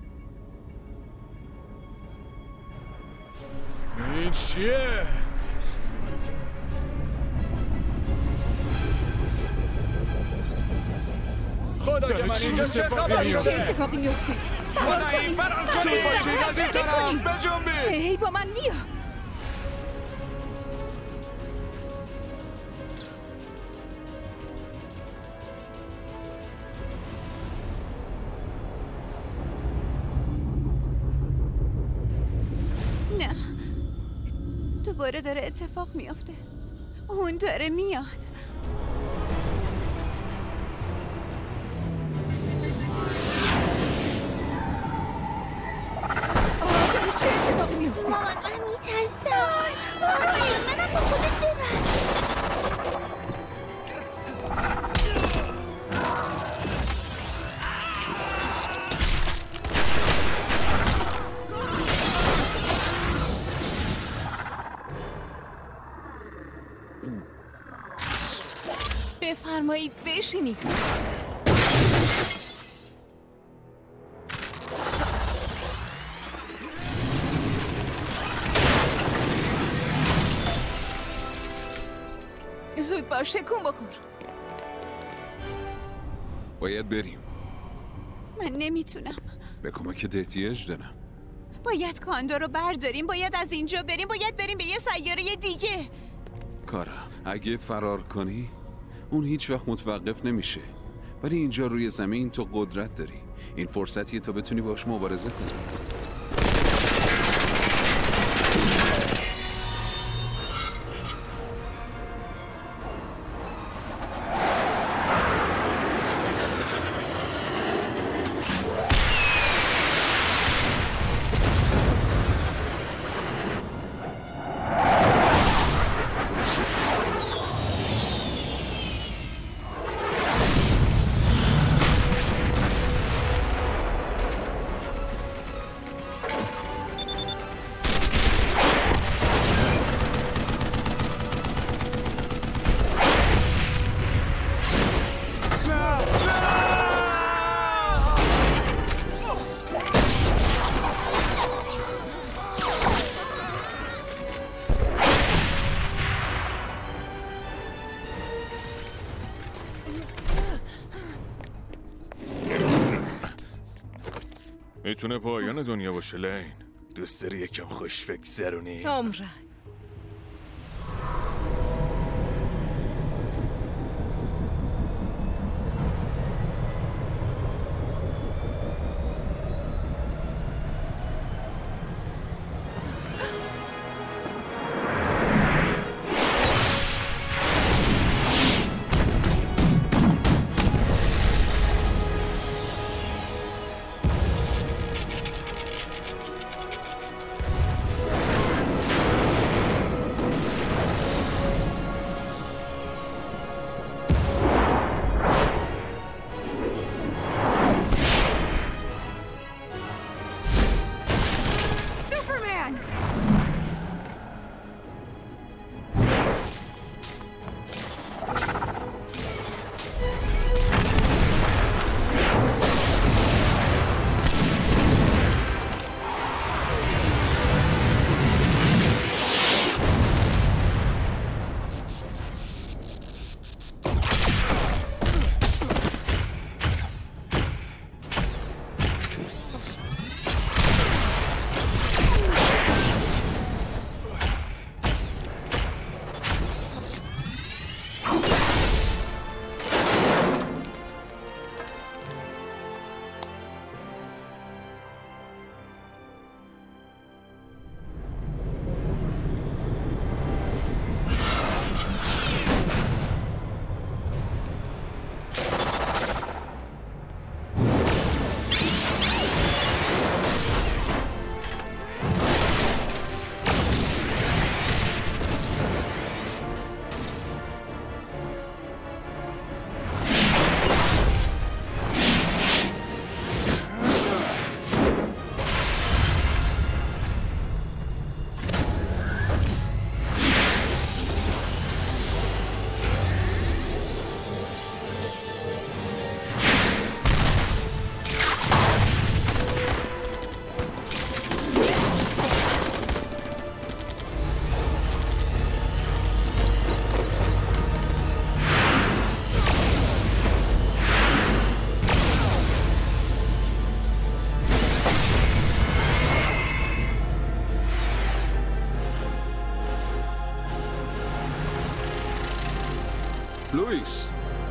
این چیه؟ خدای من اینجا چه خبری شده؟ چه اتفاقی میفته؟ خدایی فرار کنید! باشید از این طرف بجنبید! هی با من بیا. نه دوباره داره اتفاق میافته. اون داره میاد. چه اتفاقی میفته؟ مامان من میترسم. مامان منم با خودت ببر. بفرمایید بشینید. زود باش، تکون بخور. باید بریم. من نمیتونم. به کمکت احتیاج دارم. باید کاندو رو برداریم. باید از اینجا بریم. باید بریم به یه سیاره دیگه. کارا اگه فرار کنی اون هیچ وقت متوقف نمیشه، ولی اینجا روی زمین تو قدرت داری. این فرصتیه تا بتونی باش مبارزه کنی. میتونه پایان دنیا باشه لین. دوست داری یکم خوش بگذرونی؟ عمرن. لوئیس.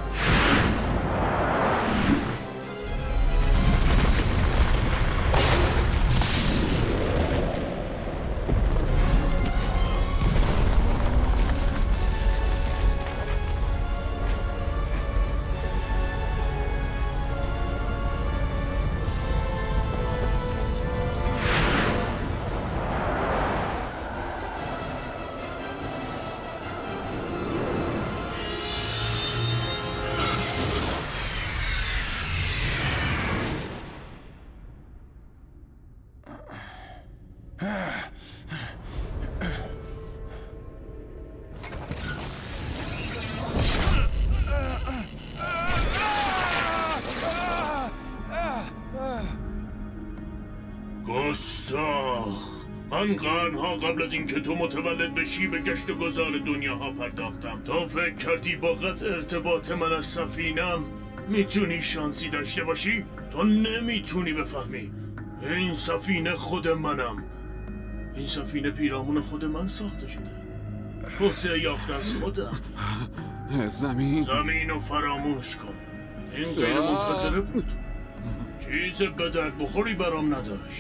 گستاخ، من قرنها قبل از اینکه تو متولد بشی به گشت و گذار دنیاها پرداختم. تو فکر کردی با قطع ارتباط من از سفینم میتونی شانسی داشته باشی؟ تو نمیتونی بفهمی. این سفینه خود منم. این سفینه پیرامون خود من ساخته شده. توسعه یافته از خودم. زمین زمین رو فراموش کن. این غیر منتظره بود. چیز به درد بخوری برام نداشت.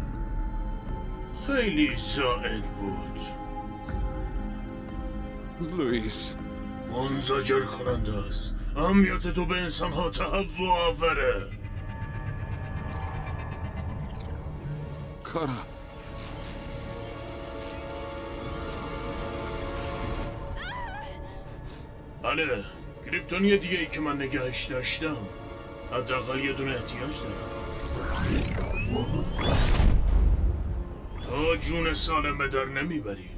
خیلی ساعد بود. لوئیس منزجر کننده است. اهمیت تو به انسان ها تهوع آوره. کارا بله، کریپتونی دیگه ای که من نگهش داشتم. حداقل یه دونه احتیاج دارم. تا جون سالم به در نمیبری.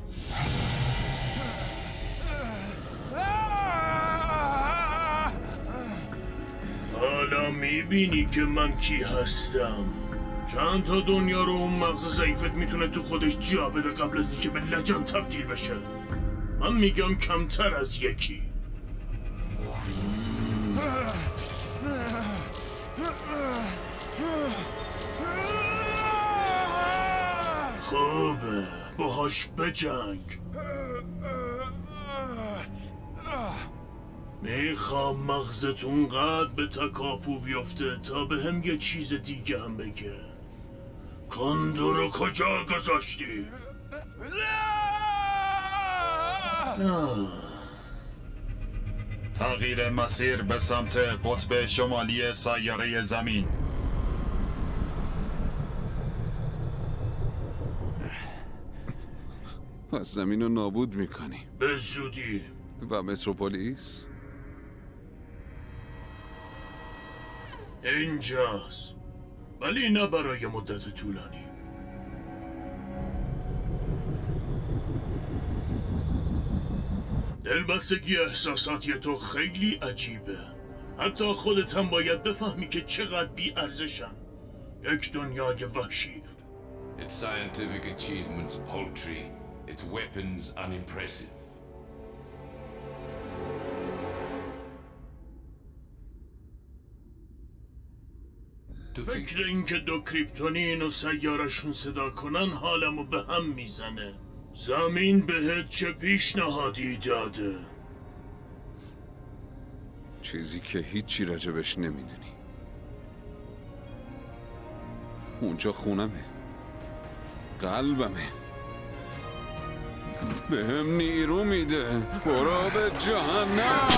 حالا میبینی که من کی هستم. چند تا دنیا رو اون مغز ضعیفت میتونه تو خودش جا بده قبل از اینکه به لجن تبدیل بشه. من میگم کمتر از یکی. خوبه، باهاش بجنگ. میخوام مغزتون قد به تکاپو بیفته تا به هم یه چیز دیگه هم بگه. کندو رو کجا گذاشتی؟ تغییر مسیر به سمت قطب شمالی سیاره زمین. پس زمین رو نابود میکنی به زودی. و متروپولیس اینجاست، ولی نه برای مدت طولانی. دلبستگی احساساتی تو خیلی عجیبه. حتی خودت هم باید بفهمی که چقدر بی ارزشن. یک دنیای وحشی. Its scientific achievements paltry, its weapons unimpressive. فکر اینکه دو کریپتونین و سیارشون صدا کنن حالمو به هم میزنه. زمین بهت چه پیشنهادی داده؟ چیزی که هیچی راجبش نمیدونی. اونجا خونمه، قلبمه، به هم نیرو میده. برو به جهنم.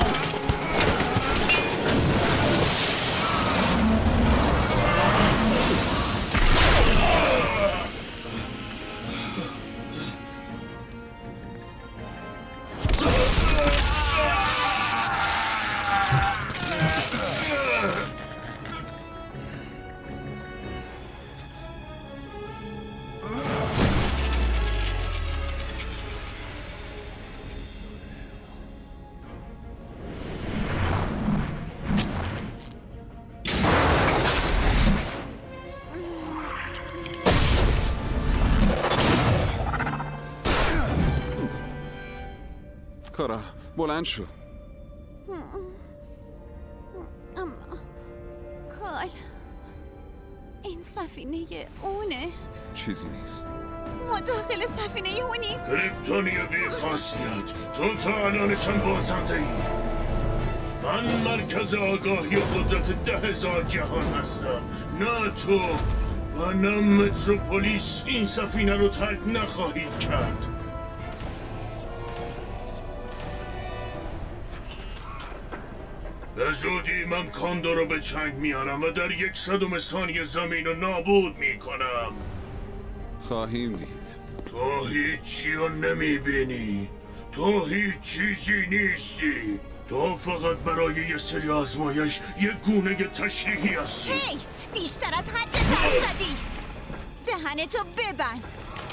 کارا بلند شو. اما کال این سفینه اونه؟ چیزی نیست. ما داخل سفینه اونی؟ کریپتونی بی خاصیت. تو تا الانشان بازنده ای. من مرکز آگاهی و قدرت ده هزار جهان هستم، نه تو و نه متروپولیس. این سفینه رو ترک نخواهید کرد. به زودی من کاندور رو به چنگ میارم و در یک صدم ثانیه زمین رو نابود میکنم. خواهیم دید. تو هیچی رو نمیبینی، تو هیچ چیزی نیستی، تو فقط برای یه سری آزمایش یک گونه تشریحی هستی. هی بیشتر از حد حرف زدی، دهنتو ببند.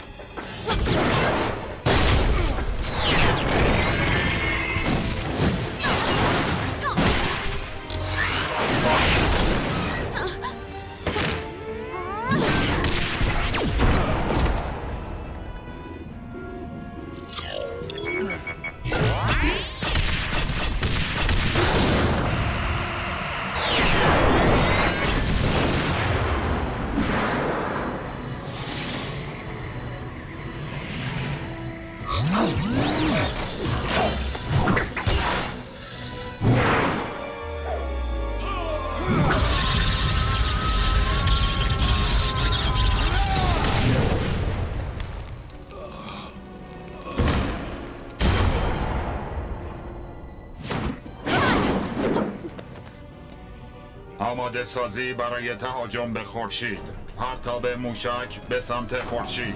آماده سازی برای تهاجم به خورشید. پرتاب موشک به سمت خورشید.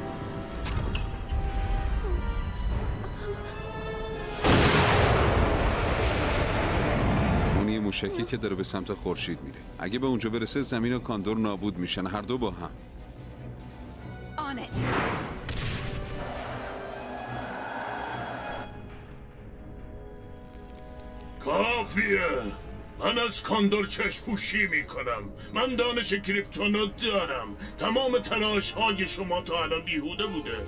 اون یه موشکی که داره به سمت خورشید میره. اگه به اونجا برسه زمین و کاندور نابود میشن، هر دو با هم. آنت. کافیه. من از کاندور چشم پوشی میکنم. من دانش کریپتونو دارم. تمام تلاش های شما تا الان بیهوده بوده.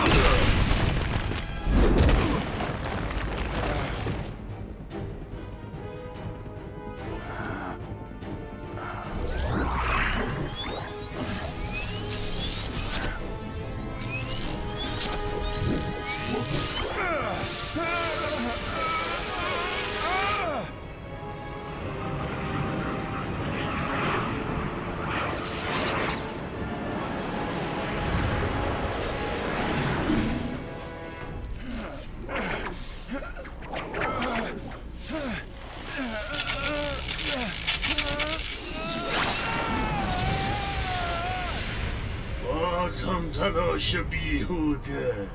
بازم تلاش بیهوده.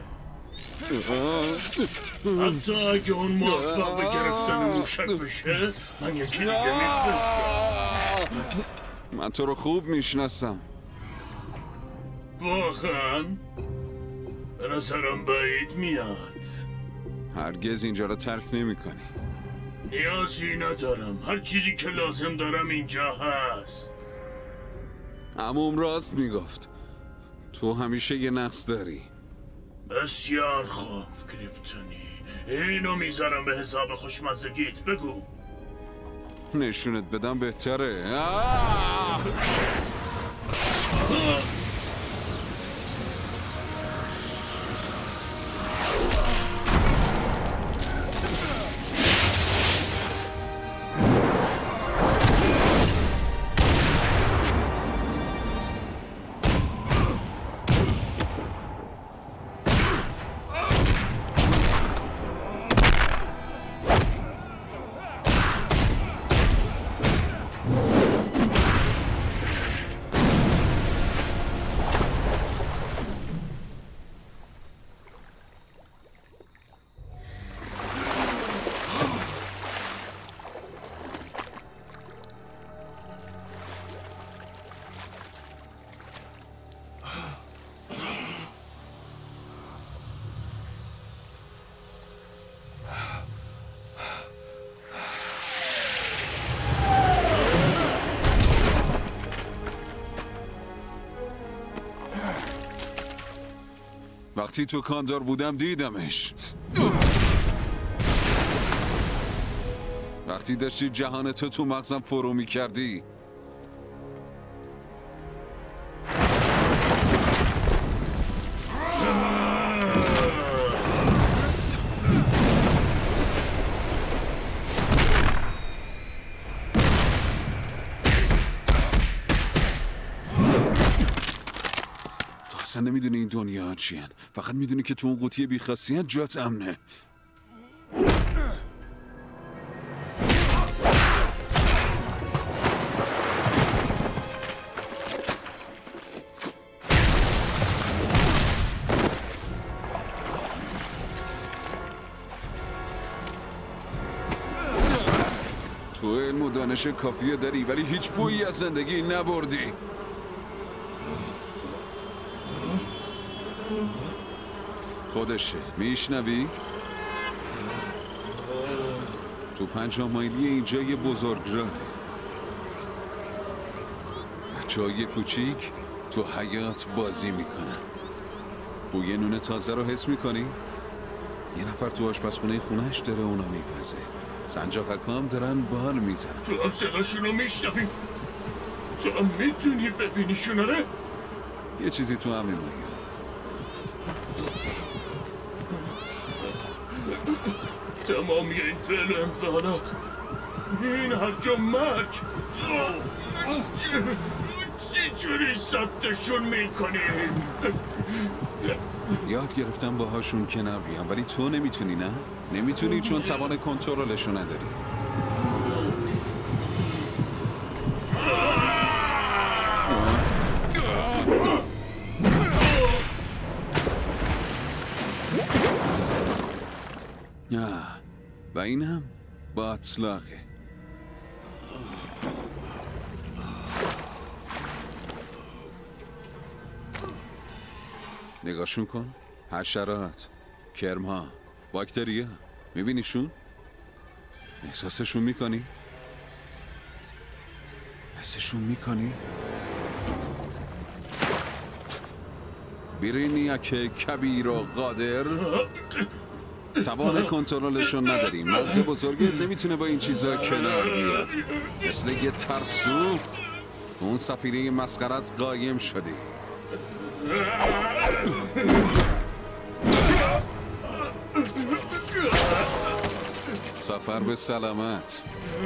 حتی اگه اون موفق به گرفتن موشک بشه، من یکی دیگه میفرستم. من تو رو خوب میشناسم. واقعا؟ به نظرم بعید میاد. هرگز اینجا رو ترک نمی کنی. نیازی ندارم. هر چیزی که لازم دارم اینجا هست. عموم راست میگفت. تو همیشه یه نقص داری. بسیار خوب کریپتونی. اینو میذارم به حساب خوشمزگیت. بگو. نشونت بدم بهتره. آه! وقتی تو کاندور بودم دیدمش. وقتی داشتی جهان تو تو مغزم فرو می کردی. اصلا نمیدونی این دنیا چیه. فقط میدونی که تو اون قوطی بی‌خاصیت جات امنه. تو علم و دانش کافیه داری ولی هیچ بویی از زندگی نبردی. خودشه میشنوی؟ تو پنجاه مایلی اینجا یه بزرگراه. بچه های کوچیک تو حیات بازی میکنن. بوی نون تازه رو حس میکنی؟ یه نفر تو آشپزخونه خونهش داره اونا میپزه. سنجاقکا هم دارن بال میزنن. تو هم صداشون رو میشنوی؟ تو هم میتونی ببینیشون آره؟ یه چیزی تو همین مایه. تمامی این فعل و انفعالات، این هرج و مرج، چی جوری ثبتشون میکنی؟ یاد گرفتم باهاشون کنار بیام ولی تو نمیتونی نه؟ نمیتونی چون توان کنترلشو نداری. آه. و این هم با اطلاقه. نگاهشون کن. حشرات، کرمها، باکتریا، میبینیشون؟ احساسشون میکنی؟ حسشون میکنی؟ برینیاک کبیر و قادر توان کنترلشون نداریم. مغز بزرگت نمیتونه با این چیزا کنار بیاد. مثل یه ترسو اون سفینه مسخرت قایم شدی. سفر به سلامت.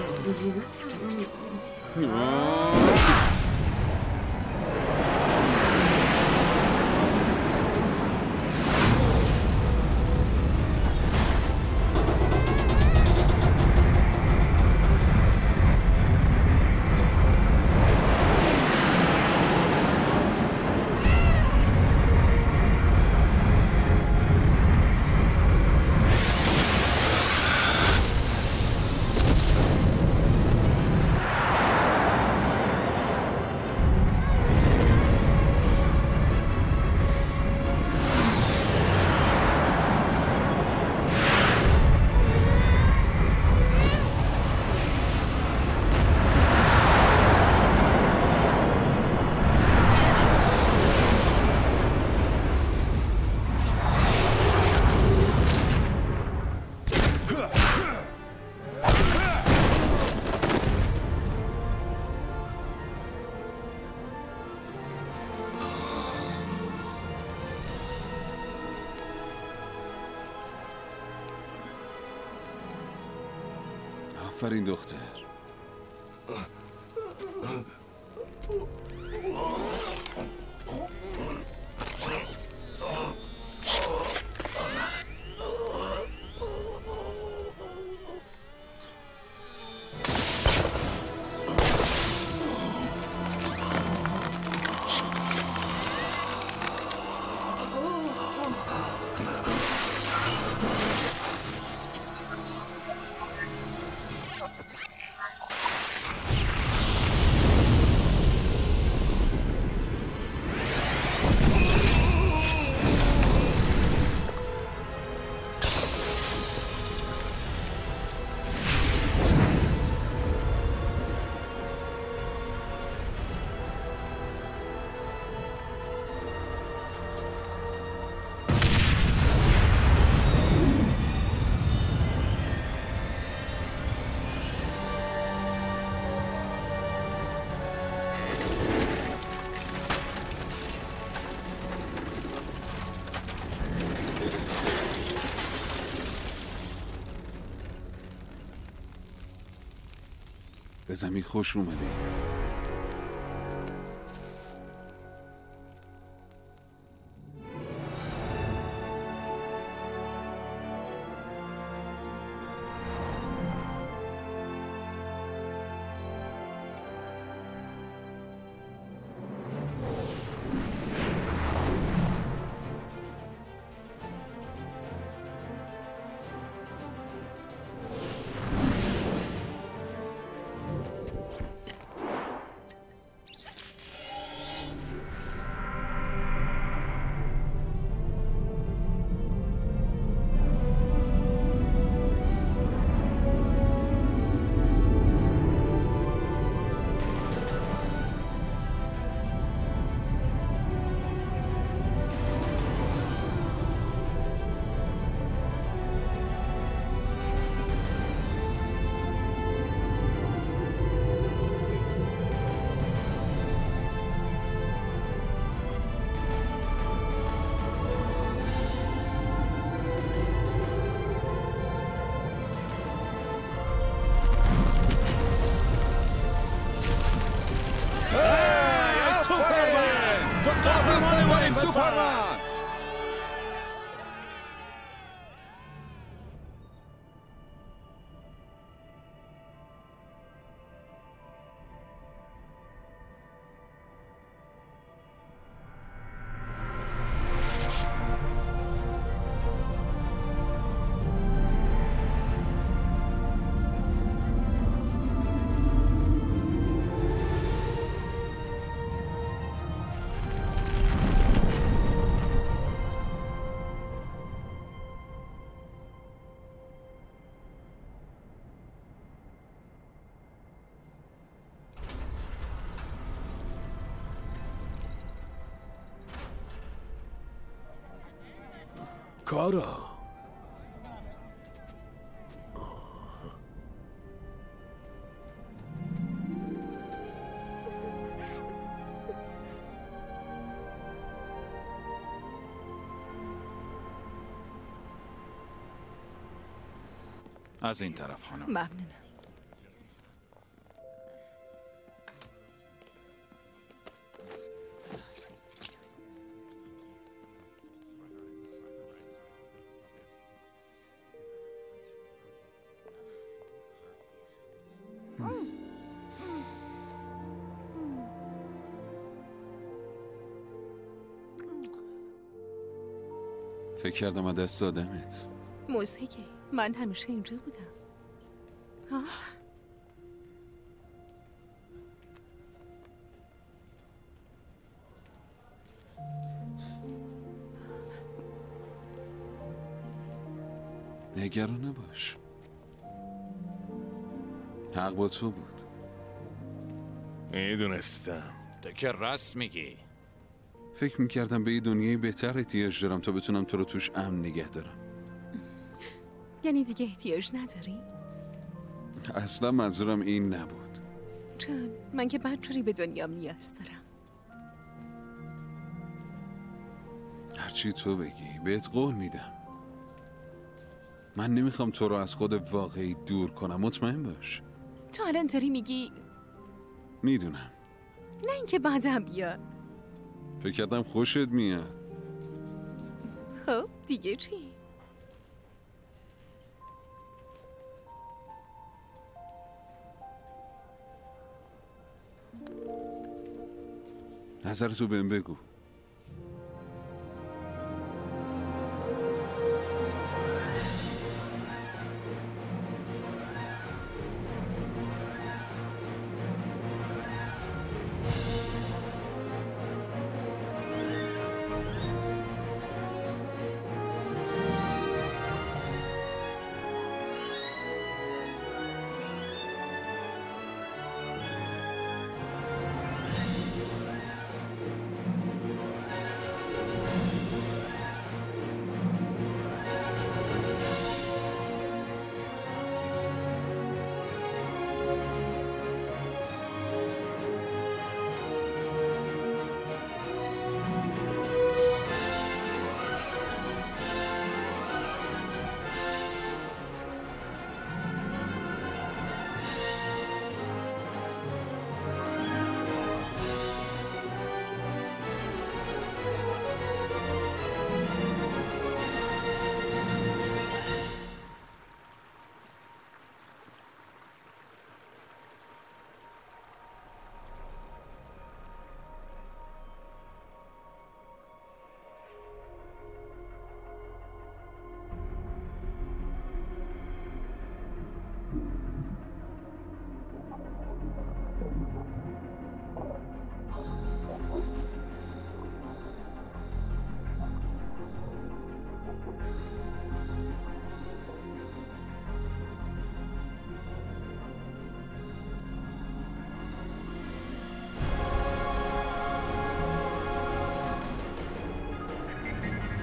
آفرین دختر. به زمین خوش اومدی. کارا. از این طرف خانم. ممنونم. فکر کردم از دست دادمت. موزیکی من همیشه اینجا بودم. آه. نگران نباش، حق با تو بود. میدونستم. تو که راست میگی. فکر میکردم به یه دنیای بهتر احتیاج دارم تا بتونم تو رو توش امن نگه دارم. یعنی دیگه احتیاج نداری؟ اصلا منظورم این نبود. چون من که بدجوری به دنیام نیاز دارم. هرچی تو بگی بهت قول میدم. من نمیخوام تو رو از خود واقعی دور کنم، مطمئن باش. تو الان داری میگی؟ میدونم. نه اینکه بعدم بیاد. فکر کردم خوشت میاد. خب دیگه چی؟ نظرتو بهم بگو.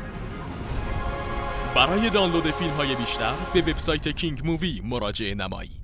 برای دانلود فیلم های بیشتر به وبسایت کینگ مووی مراجعه نمایید.